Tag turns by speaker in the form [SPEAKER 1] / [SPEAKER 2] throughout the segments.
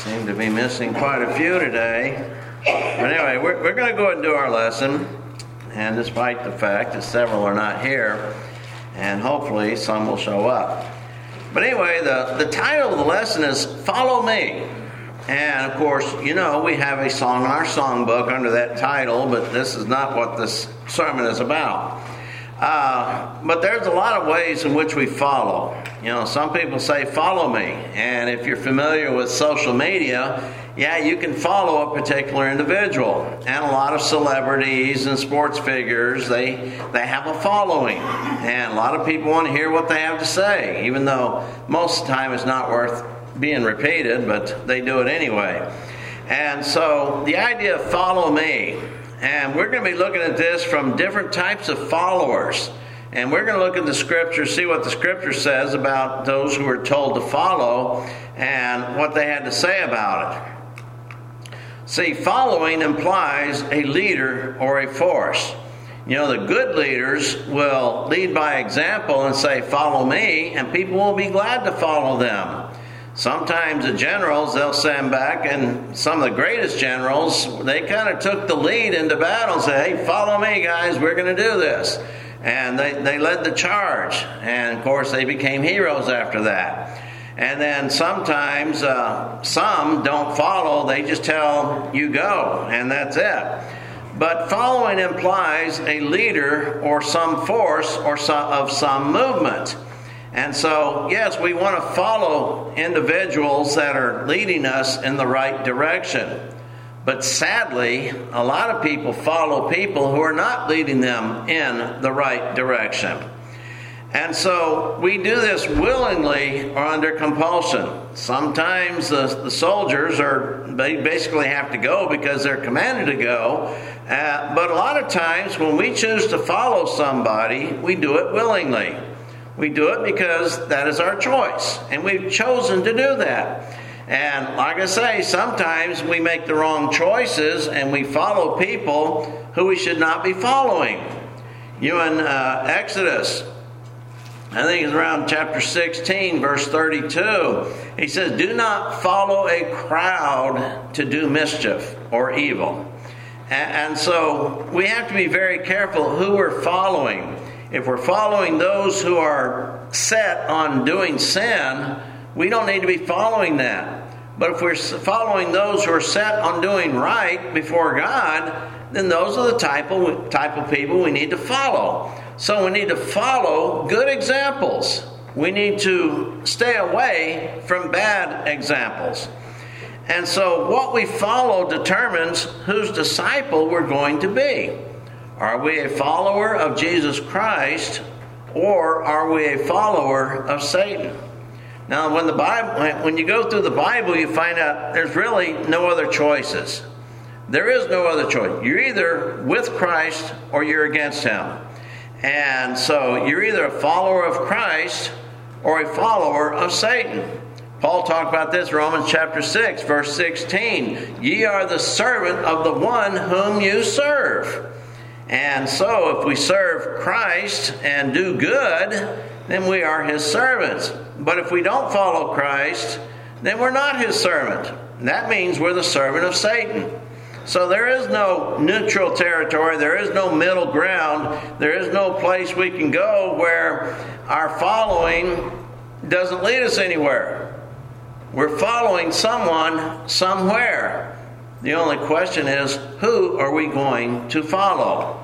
[SPEAKER 1] Seem to be missing quite a few today. But anyway, we're going to go ahead and do our lesson. And despite the fact that several are not here, and hopefully some will show up. But anyway, the title of the lesson is Follow Me. And of course, you know, we have a song in our songbook under that title, but this is not what this sermon is about. But there's a lot of ways in which we follow. You know, some people say, follow me. And if you're familiar with social media, yeah, you can follow a particular individual. And a lot of celebrities and sports figures, they have a following. And a lot of people want to hear what they have to say, even though most of the time it's not worth being repeated, but they do it anyway. And so the idea of follow me, and we're going to be looking at this from different types of followers. And we're going to look at the Scripture, see what the Scripture says about those who were told to follow and what they had to say about it. See, following implies a leader or a force. You know, the good leaders will lead by example and say, follow me, and people will be glad to follow them. Sometimes the generals, they'll stand back, and some of the greatest generals, they kind of took the lead into battle and said, hey, follow me, guys, we're going to do this. And they led the charge. And, of course, they became heroes after that. And then sometimes some don't follow. They just tell you go, and that's it. But following implies a leader or some force or of some movement. And so, yes, we want to follow individuals that are leading us in the right direction. But sadly, a lot of people follow people who are not leading them in the right direction. And so we do this willingly or under compulsion. Sometimes the soldiers they basically have to go because they're commanded to go. But a lot of times when we choose to follow somebody, we do it willingly. We do it because that is our choice, and we've chosen to do that. And like I say, sometimes we make the wrong choices and we follow people who we should not be following. You in Exodus, I think it's around chapter 16, verse 32, he says, do not follow a crowd to do mischief or evil. And so we have to be very careful who we're following. If we're following those who are set on doing sin, we don't need to be following that. But if we're following those who are set on doing right before God, then those are the type of people we need to follow. So we need to follow good examples. We need to stay away from bad examples. And so what we follow determines whose disciple we're going to be. Are we a follower of Jesus Christ, or are we a follower of Satan? Now, when you go through the Bible, you find out there's really no other choices. There is no other choice. You're either with Christ or you're against Him. And so you're either a follower of Christ or a follower of Satan. Paul talked about this in Romans chapter 6, verse 16. Ye are the servant of the one whom you serve. And so if we serve Christ and do good, then we are His servants. But if we don't follow Christ, then we're not His servant. That means we're the servant of Satan. So there is no neutral territory. There is no middle ground. There is no place we can go where our following doesn't lead us anywhere. We're following someone somewhere. The only question is, who are we going to follow?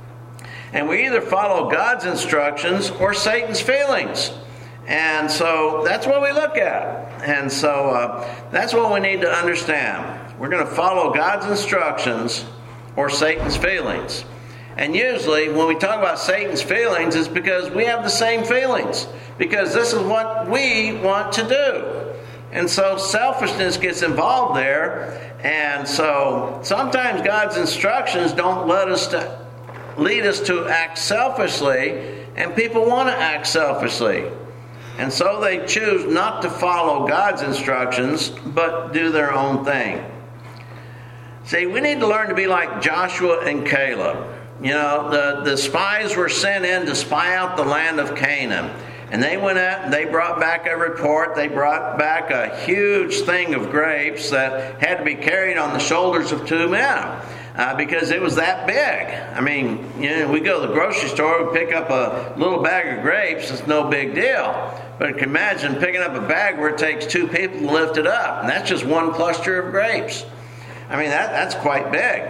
[SPEAKER 1] And we either follow God's instructions or Satan's feelings. And so that's what we look at. And so that's what we need to understand. We're going to follow God's instructions or Satan's feelings. And usually when we talk about Satan's feelings, it's because we have the same feelings. Because this is what we want to do. And so selfishness gets involved there. And so sometimes God's instructions don't lead us to act selfishly, and people want to act selfishly. And so they choose not to follow God's instructions, but do their own thing. See, we need to learn to be like Joshua and Caleb. You know, the spies were sent in to spy out the land of Canaan. And they went out and they brought back a report. They brought back a huge thing of grapes that had to be carried on the shoulders of 2 men. Because it was that big. I mean, we go to the grocery store, we pick up a little bag of grapes, it's no big deal. But you can imagine picking up a bag where it takes 2 people to lift it up. And that's just one cluster of grapes. I mean, that's quite big.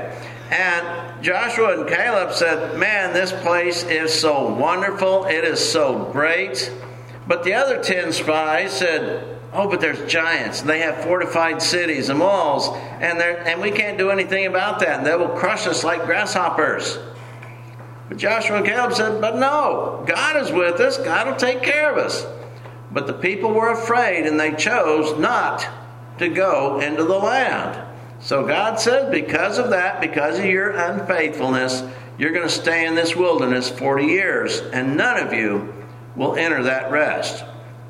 [SPEAKER 1] And Joshua and Caleb said, man, this place is so wonderful. It is so great. But the other 10 spies said, oh, but there's giants. They have fortified cities and walls, and we can't do anything about that. And they will crush us like grasshoppers. But Joshua and Caleb said, but no, God is with us. God will take care of us. But the people were afraid, and they chose not to go into the land. So God said, because of that, because of your unfaithfulness, you're going to stay in this wilderness 40 years, and none of you will enter that rest.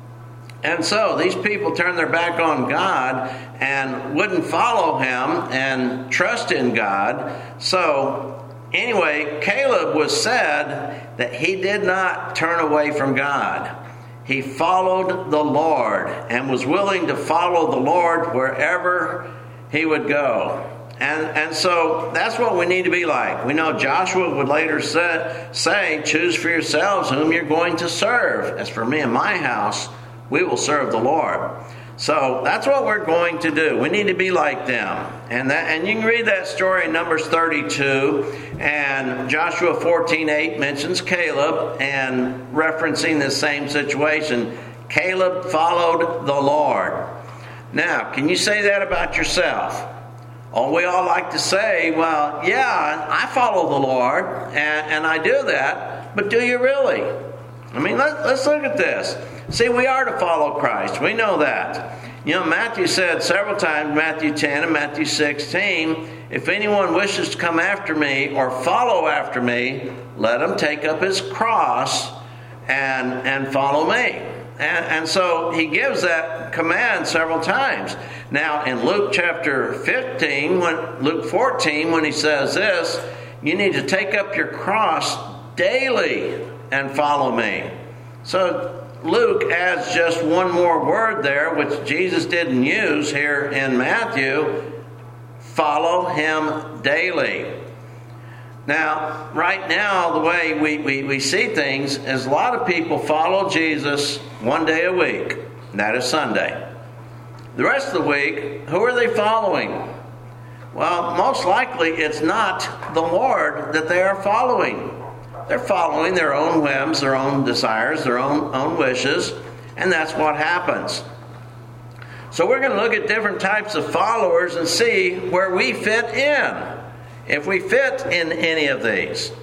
[SPEAKER 1] And so these people turned their back on God and wouldn't follow him and trust in God. So anyway, Caleb was said that he did not turn away from God. He followed the Lord and was willing to follow the Lord wherever he would go. And so that's what we need to be like. We know Joshua would later say, choose for yourselves whom you're going to serve. As for me and my house, we will serve the Lord. So that's what we're going to do. We need to be like them. And you can read that story in Numbers 32. And Joshua 14:8 mentions Caleb and referencing the same situation. Caleb followed the Lord. Now, can you say that about yourself? Oh, we all like to say, well, yeah, I follow the Lord, and I do that. But do you really? I mean, let's look at this. See, we are to follow Christ. We know that. Matthew said several times, Matthew 10 and Matthew 16, if anyone wishes to come after me or follow after me, let him take up his cross and follow me. And so he gives that command several times. Now, in Luke chapter 14, when he says this, you need to take up your cross daily and follow me. So Luke adds just one more word there, which Jesus didn't use here in Matthew. Follow him daily. Now, right now, the way we see things is a lot of people follow Jesus one day a week, and that is Sunday. The rest of the week, who are they following? Well, most likely it's not the Lord that they are following. They're following their own whims, their own desires, their own wishes, and that's what happens. So we're going to look at different types of followers and see where we fit in, if we fit in any of these.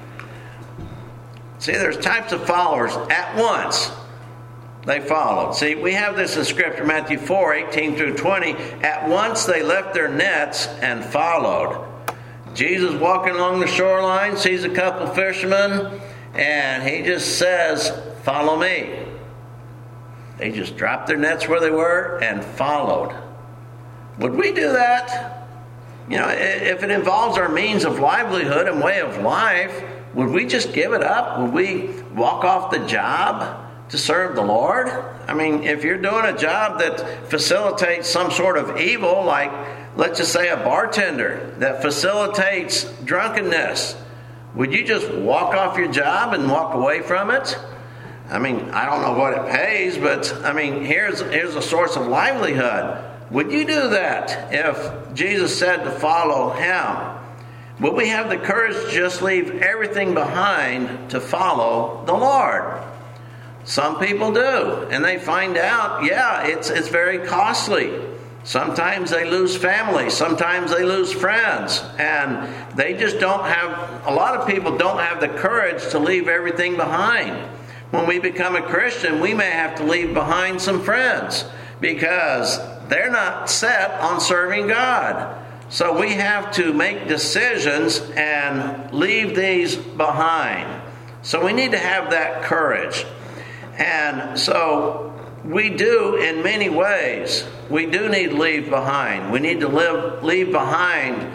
[SPEAKER 1] See, there's types of followers. At once, they followed. See, we have this in Scripture, Matthew 4:18 through 20. At once they left their nets and followed. Jesus walking along the shoreline, sees a couple fishermen, and he just says, follow me. They just dropped their nets where they were and followed. Would we do that? If it involves our means of livelihood and way of life, would we just give it up? Would we walk off the job to serve the Lord? I mean, if you're doing a job that facilitates some sort of evil, like let's just say a bartender that facilitates drunkenness, would you just walk off your job and walk away from it? I mean, I don't know what it pays, but I mean, here's a source of livelihood. Would you do that if Jesus said to follow him? Would we have the courage to just leave everything behind to follow the Lord? Some people do, and they find out, it's very costly. Sometimes they lose family. Sometimes they lose friends. And they just a lot of people don't have the courage to leave everything behind. When we become a Christian, we may have to leave behind some friends because they're not set on serving God. So we have to make decisions and leave these behind. So we need to have that courage. And so we do in many ways. We do need to leave behind. We need to leave behind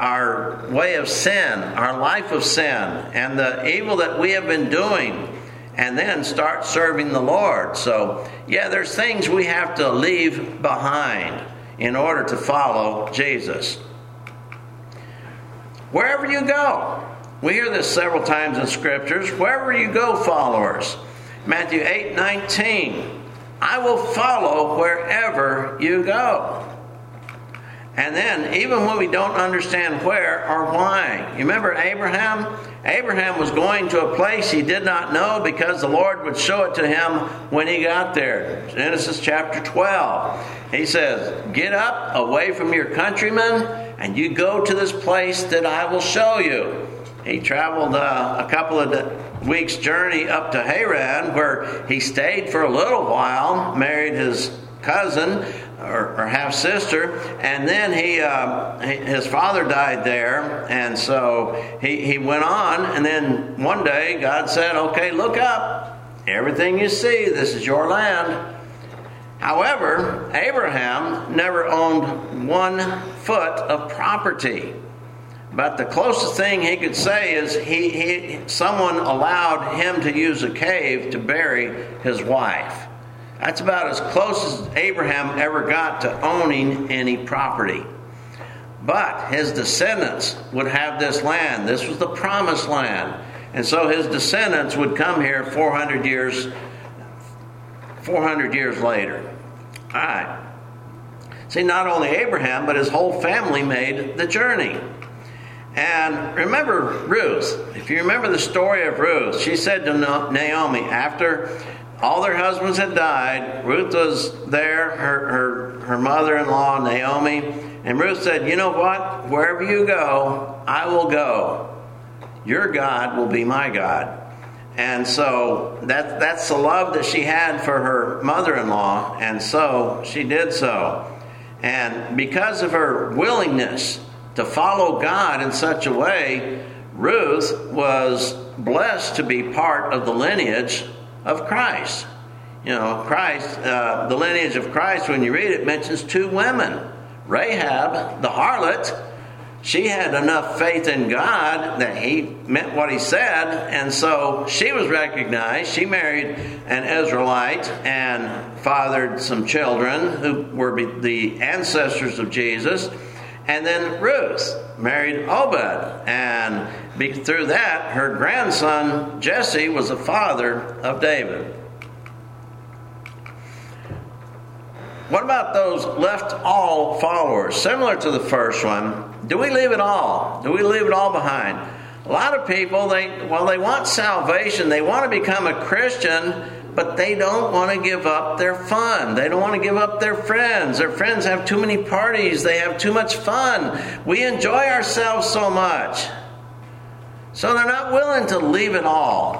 [SPEAKER 1] our way of sin, our life of sin, and the evil that we have been doing. and then start serving the Lord. So, yeah, there's things we have to leave behind in order to follow Jesus. Wherever you go. We hear this several times in Scriptures. Wherever you go, followers. Matthew 8:19. I will follow wherever you go. And then, even when we don't understand where or why. You remember Abraham? Abraham was going to a place he did not know because the Lord would show it to him when he got there. Genesis chapter 12. He says, get up away from your countrymen and you go to this place that I will show you. He traveled a couple of weeks' journey up to Haran, where he stayed for a little while, married his cousin or half-sister, and then his father died there, and so he went on, and then one day God said, okay, look up. Everything you see, this is your land. However, Abraham never owned 1 foot of property. But the closest thing he could say is someone allowed him to use a cave to bury his wife. That's about as close as Abraham ever got to owning any property. But his descendants would have this land. This was the promised land. And so his descendants would come here 400 years later. All right. See, not only Abraham, but his whole family made the journey. And remember Ruth. If you remember the story of Ruth, she said to Naomi, after all their husbands had died, Ruth was there, her mother-in-law, Naomi. And Ruth said, you know what? Wherever you go, I will go. Your God will be my God. And so that's the love that she had for her mother-in-law. And so she did so. And because of her willingness to follow God in such a way, Ruth was blessed to be part of the lineage of Christ. You know, Christ, the lineage of Christ, when you read it, mentions 2 women. Rahab, the harlot, she had enough faith in God that he meant what he said, and so she was recognized. She married an Israelite and fathered some children who were the ancestors of Jesus. And then Ruth married Obed, and through that, her grandson Jesse was the father of David. What about those left all followers? Similar to the first one, do we leave it all? Do we leave it all behind? A lot of people, they want salvation, they want to become a Christian, but they don't want to give up their fun. They don't want to give up their friends. Their friends have too many parties. They have too much fun. We enjoy ourselves so much. So they're not willing to leave it all.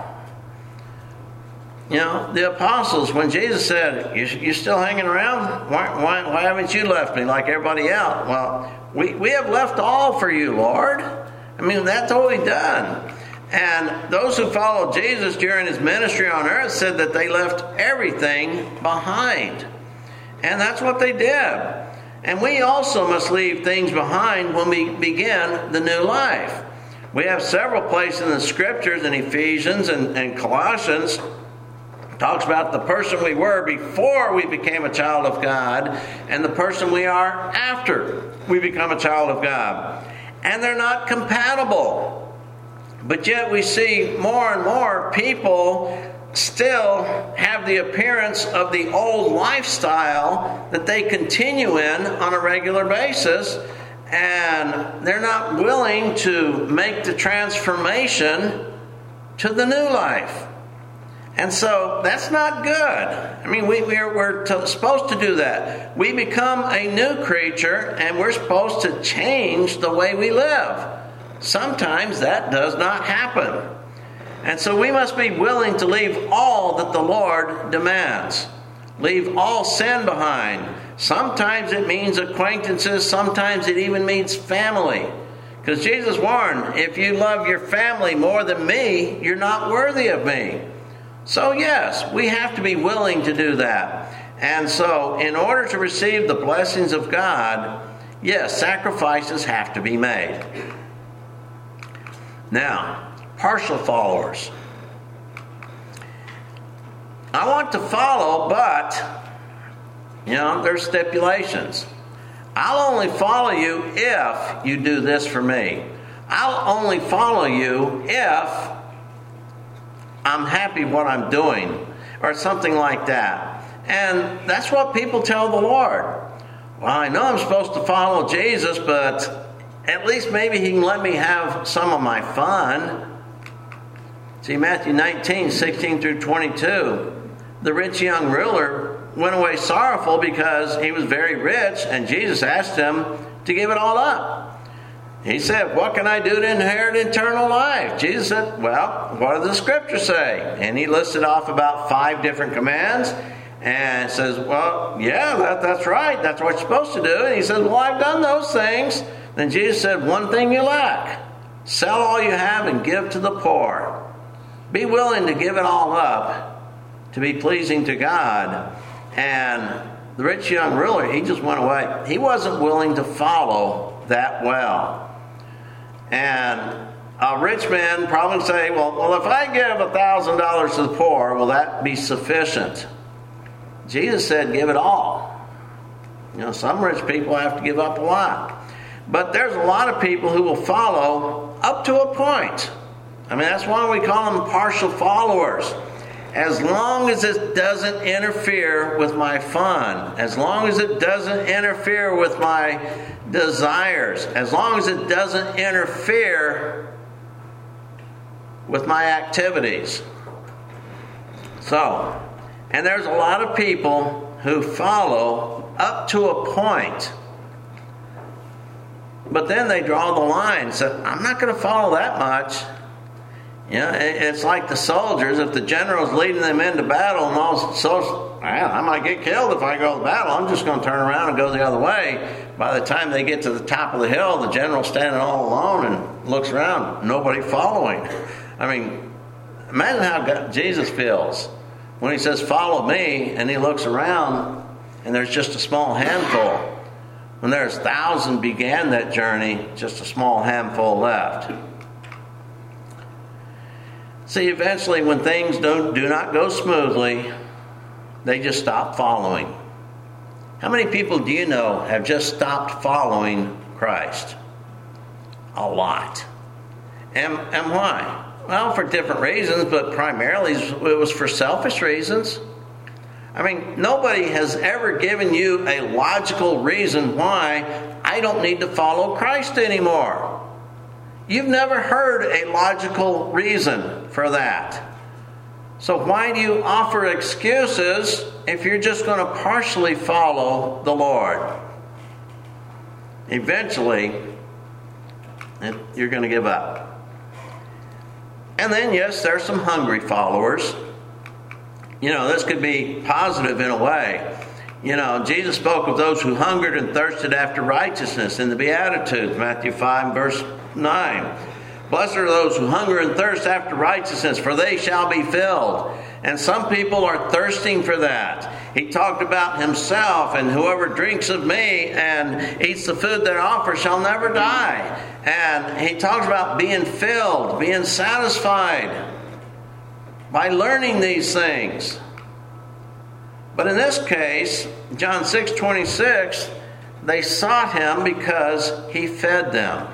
[SPEAKER 1] You know, the apostles, when Jesus said, you still hanging around? Why haven't you left me like everybody else? Well, we have left all for you, Lord. I mean, that's all we've done. And those who followed Jesus during his ministry on earth said that they left everything behind. And that's what they did. And we also must leave things behind when we begin the new life. We have several places in the Scriptures, in Ephesians and Colossians, talks about the person we were before we became a child of God and the person we are after we become a child of God. And they're not compatible. But yet we see more and more people still have the appearance of the old lifestyle that they continue in on a regular basis, and they're not willing to make the transformation to the new life. And so that's not good. I mean, we're supposed to do that. We become a new creature, and we're supposed to change the way we live. Sometimes that does not happen. And so we must be willing to leave all that the Lord demands. Leave all sin behind. Sometimes it means acquaintances. Sometimes it even means family. Because Jesus warned, if you love your family more than me, you're not worthy of me. So yes, we have to be willing to do that. And so in order to receive the blessings of God, yes, sacrifices have to be made. Now, partial followers. I want to follow, but, there's stipulations. I'll only follow you if you do this for me. I'll only follow you if I'm happy what I'm doing, or something like that. And that's what people tell the Lord. Well, I know I'm supposed to follow Jesus, but at least maybe he can let me have some of my fun. See, Matthew 19, 16 through 22, the rich young ruler went away sorrowful because he was very rich, and Jesus asked him to give it all up. He said, what can I do to inherit eternal life? Jesus said, well, what do the scriptures say? And he listed off about 5 different commands, and says, well, yeah, that's right. That's what you're supposed to do. And he says, well, I've done those things. Then Jesus said, one thing you lack. Sell all you have and give to the poor. Be willing to give it all up to be pleasing to God. And the rich young ruler, he just went away. He wasn't willing to follow that well. And a rich man probably say, well, if I give $1,000 to the poor, will that be sufficient? Jesus said, give it all. Some rich people have to give up a lot. But there's a lot of people who will follow up to a point. That's why we call them partial followers. As long as it doesn't interfere with my fun, as long as it doesn't interfere with my desires, as long as it doesn't interfere with my activities. And there's a lot of people who follow up to a point, but then they draw the line and say, I'm not going to follow that much. It's like the soldiers. If the general's leading them into battle, and all soldiers, I might get killed if I go to battle. I'm just going to turn around and go the other way. By the time they get to the top of the hill, the general's standing all alone and looks around, nobody following. Imagine how Jesus feels when he says, follow me, and he looks around, and there's just a small handful. When there's 1,000 began that journey, just a small handful left. See, eventually when things do not go smoothly, they just stop following. How many people do you know have just stopped following Christ? A lot. And why? Well, for different reasons, but primarily it was for selfish reasons. Nobody has ever given you a logical reason why I don't need to follow Christ anymore. You've never heard a logical reason for that. So why do you offer excuses if you're just going to partially follow the Lord? Eventually, you're going to give up. And then, yes, there's some hungry followers. This could be positive in a way. Jesus spoke of those who hungered and thirsted after righteousness in the Beatitudes, Matthew 5, verse 9. Blessed are those who hunger and thirst after righteousness, for they shall be filled. And some people are thirsting for that. He talked about himself, and whoever drinks of me and eats the food that I offer shall never die. And he talks about being filled, being satisfied by learning these things. But in this case, John 6:26, they sought him because he fed them.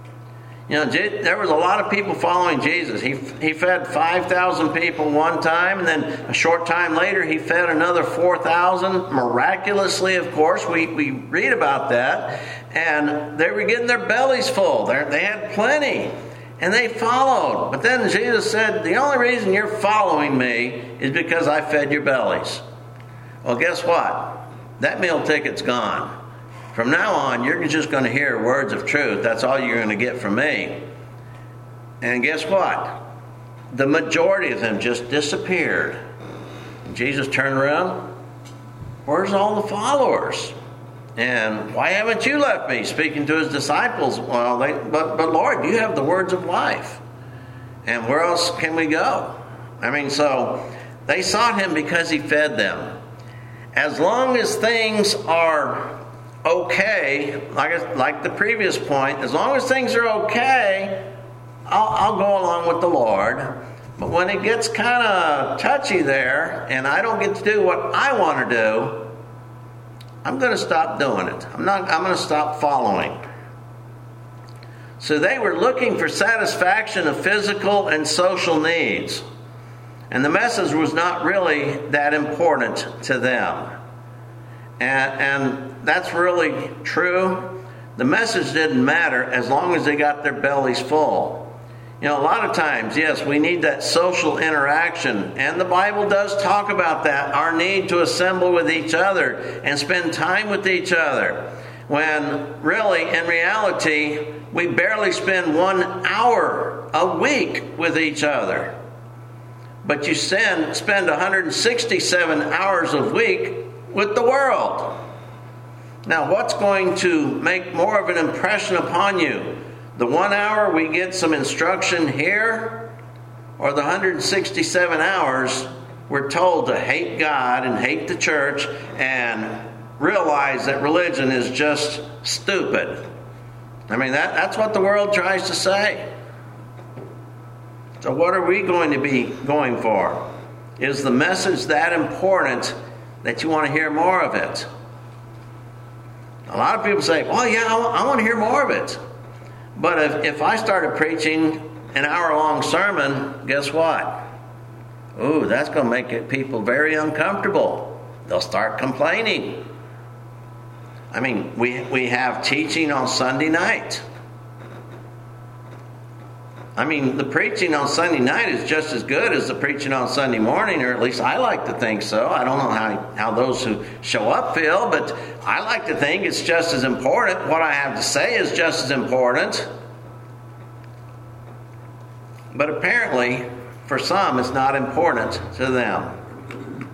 [SPEAKER 1] There was a lot of people following Jesus. He fed 5,000 people one time, and then a short time later he fed another 4,000. Miraculously, of course, we read about that. And they were getting their bellies full. They had plenty. And they followed. But then Jesus said, the only reason you're following me is because I fed your bellies. Well, guess what? That meal ticket's gone. From now on, you're just going to hear words of truth. That's all you're going to get from me. And guess what? The majority of them just disappeared. Jesus turned around. Where's all the followers? And why haven't you left me? Speaking to his disciples. Well, but Lord, you have the words of life. And where else can we go? So they sought him because he fed them. As long as things are okay, like the previous point, as long as things are okay, I'll go along with the Lord. But when it gets kind of touchy there and I don't get to do what I want to do, I'm going to stop doing it. I'm going to stop following. So they were looking for satisfaction of physical and social needs. And the message was not really that important to them. And that's really true. The message didn't matter as long as they got their bellies full. You know, a lot of times, yes, we need that social interaction. And the Bible does talk about that, our need to assemble with each other and spend time with each other. When really, in reality, we barely spend 1 hour a week with each other. But you spend 167 hours a week with the world. Now, what's going to make more of an impression upon you? The 1 hour we get some instruction here, or the 167 hours we're told to hate God and hate the church and realize that religion is just stupid? I mean, that's what the world tries to say. So what are we going to be going for? Is the message that important that you want to hear more of it? A lot of people say, well, yeah, I want to hear more of it. But if I started preaching an hour-long sermon, guess what? Ooh, that's going to make people very uncomfortable. They'll start complaining. I mean, we have teaching on Sunday night. I mean, the preaching on Sunday night is just as good as the preaching on Sunday morning, or at least I like to think so. I don't know how those who show up feel, but I like to think it's just as important. What I have to say is just as important. But apparently, for some, it's not important to them.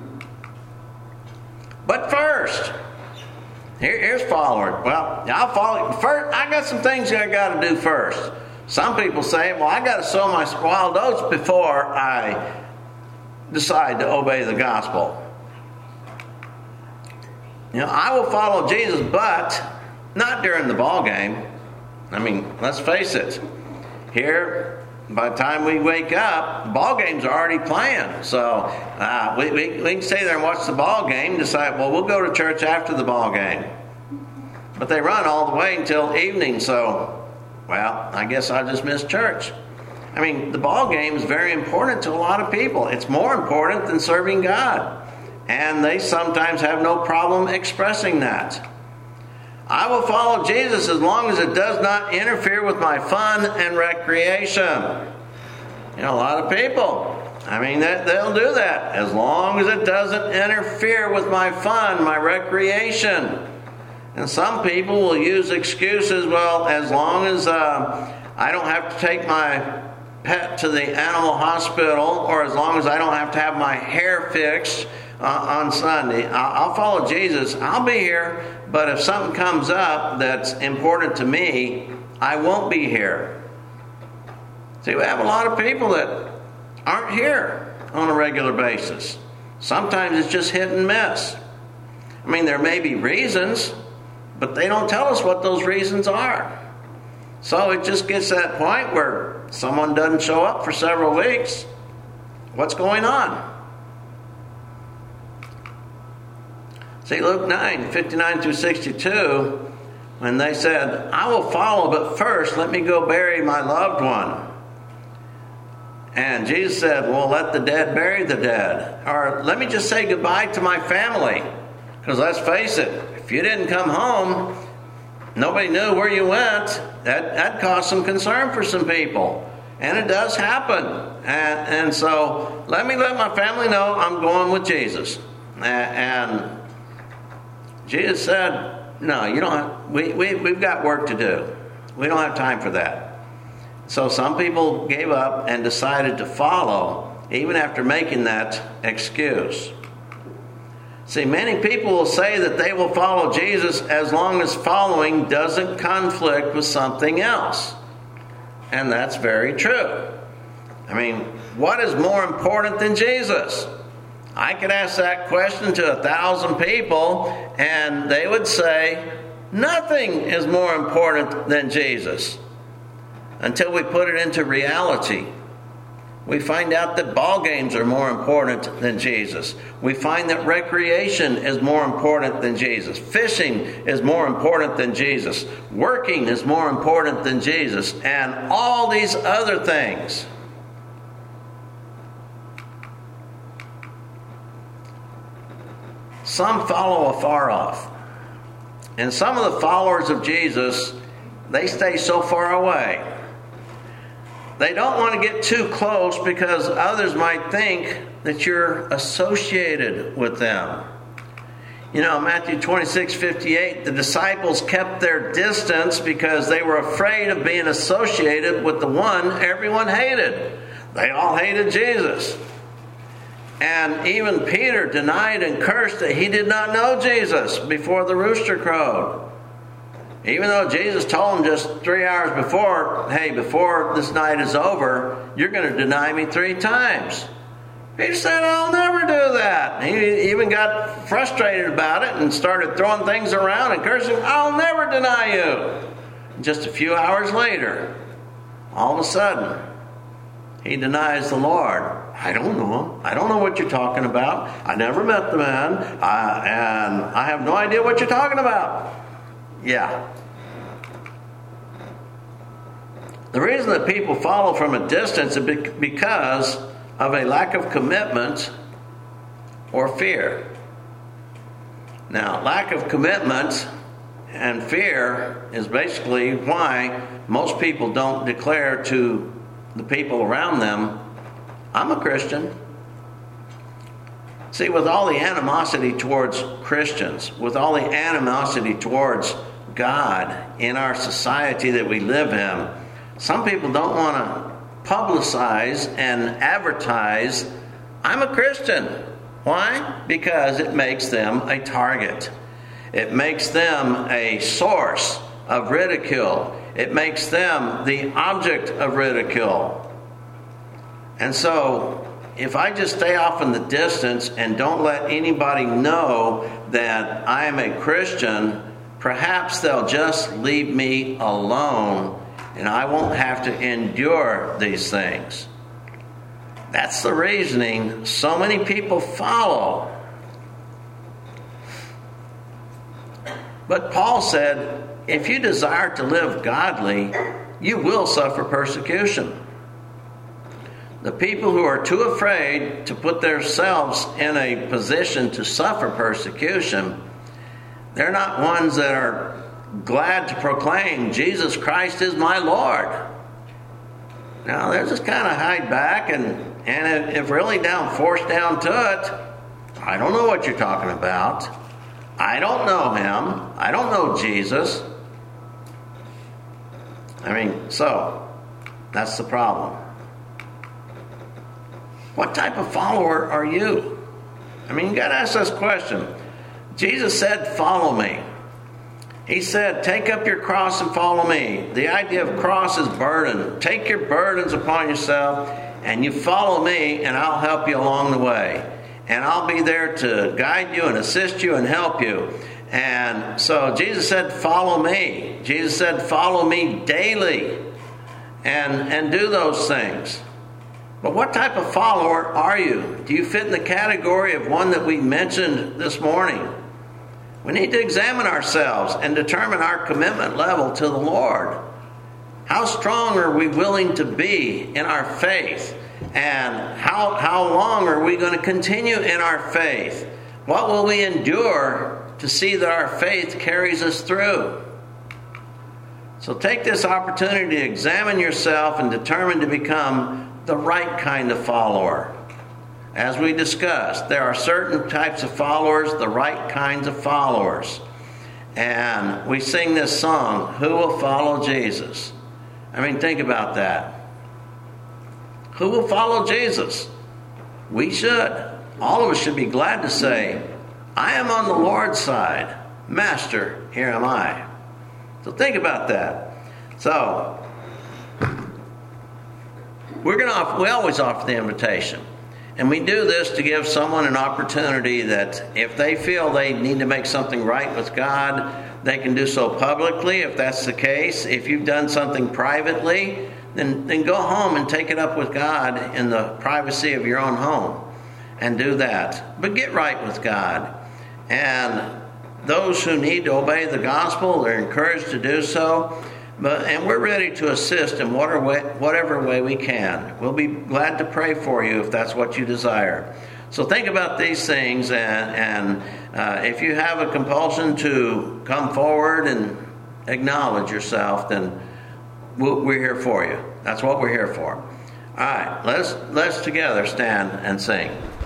[SPEAKER 1] But first, here's followers. Well, I'll follow. First, I got some things I got to do first. Some people say, well, I got to sow my wild oats before I decide to obey the gospel. You know, I will follow Jesus, but not during the ball game. I mean, let's face it. Here, by the time we wake up, ball games are already playing. So we can stay there and watch the ball game, decide, well, we'll go to church after the ball game. But they run all the way until evening, so... well, I guess I just missed church. I mean, the ball game is very important to a lot of people. It's more important than serving God. And they sometimes have no problem expressing that. I will follow Jesus as long as it does not interfere with my fun and recreation. You know, a lot of people, I mean, they'll do that as long as it doesn't interfere with my fun, my recreation. And some people will use excuses, well, as long as I don't have to take my pet to the animal hospital, or as long as I don't have to have my hair fixed on Sunday, I'll follow Jesus. I'll be here, but if something comes up that's important to me, I won't be here. See, we have a lot of people that aren't here on a regular basis. Sometimes it's just hit and miss. I mean, there may be reasons, but they don't tell us what those reasons are. So it just gets to that point where someone doesn't show up for several weeks. What's going on? See, Luke 9, 59 through 62, when they said, I will follow, but first let me go bury my loved one. And Jesus said, well, let the dead bury the dead. Or let me just say goodbye to my family. Because let's face it, if you didn't come home, nobody knew where you went. That caused some concern for some people. And it does happen. And so let my family know I'm going with Jesus. And Jesus said, no, you don't have, we've got work to do. We don't have time for that. So some people gave up and decided to follow, even after making that excuse. See, many people will say that they will follow Jesus as long as following doesn't conflict with something else. And that's very true. I mean, what is more important than Jesus? I could ask that question to 1,000 people, and they would say, nothing is more important than Jesus. Until we put it into reality. We find out that ball games are more important than Jesus. We find that recreation is more important than Jesus. Fishing is more important than Jesus. Working is more important than Jesus. And all these other things. Some follow afar off. And some of the followers of Jesus, they stay so far away. They don't want to get too close because others might think that you're associated with them. You know, Matthew 26:58, the disciples kept their distance because they were afraid of being associated with the one everyone hated. They all hated Jesus. And even Peter denied and cursed that he did not know Jesus before the rooster crowed. Even though Jesus told him just 3 hours before, hey, before this night is over, you're going to deny me 3 times. Peter said, I'll never do that. He even got frustrated about it and started throwing things around and cursing, I'll never deny you. And just a few hours later, all of a sudden, he denies the Lord. I don't know him. I don't know what you're talking about. I never met the man, and I have no idea what you're talking about. Yeah. The reason that people follow from a distance is because of a lack of commitment or fear. Now, lack of commitment and fear is basically why most people don't declare to the people around them, I'm a Christian. See, with all the animosity towards Christians, with all the animosity towards God in our society that we live in, some people don't want to publicize and advertise, I'm a Christian. Why? Because it makes them a target. It makes them a source of ridicule. It makes them the object of ridicule. And so, if I just stay off in the distance and don't let anybody know that I am a Christian, perhaps they'll just leave me alone and I won't have to endure these things. That's the reasoning so many people follow. But Paul said, if you desire to live godly, you will suffer persecution. The people who are too afraid to put themselves in a position to suffer persecution, they're not ones that are glad to proclaim Jesus Christ is my Lord. Now, they're just kind of hide back and if really forced down to it, I don't know what you're talking about. I don't know him. I don't know Jesus. So that's the problem. What type of follower are you? You got to ask this question. Jesus said, follow me. He said, take up your cross and follow me. The idea of cross is burden. Take your burdens upon yourself and you follow me and I'll help you along the way. And I'll be there to guide you and assist you and help you. And so Jesus said, follow me. Jesus said, follow me daily and do those things. But what type of follower are you? Do you fit in the category of one that we mentioned this morning? We need to examine ourselves and determine our commitment level to the Lord. How strong are we willing to be in our faith? And how long are we going to continue in our faith? What will we endure to see that our faith carries us through? So take this opportunity to examine yourself and determine to become the right kind of follower. As we discussed, there are certain types of followers, the right kinds of followers. And we sing this song, Who Will Follow Jesus? Think about that. Who will follow Jesus? We should. All of us should be glad to say, I am on the Lord's side. Master, here am I. So think about that. So, we always offer the invitation. And we do this to give someone an opportunity that if they feel they need to make something right with God, they can do so publicly if that's the case. If you've done something privately, then go home and take it up with God in the privacy of your own home and do that. But get right with God. And those who need to obey the gospel, they're encouraged to do so. And we're ready to assist in whatever way we can. We'll be glad to pray for you if that's what you desire. So think about these things, and if you have a compulsion to come forward and acknowledge yourself, then we're here for you. That's what we're here for. All right, let's together stand and sing.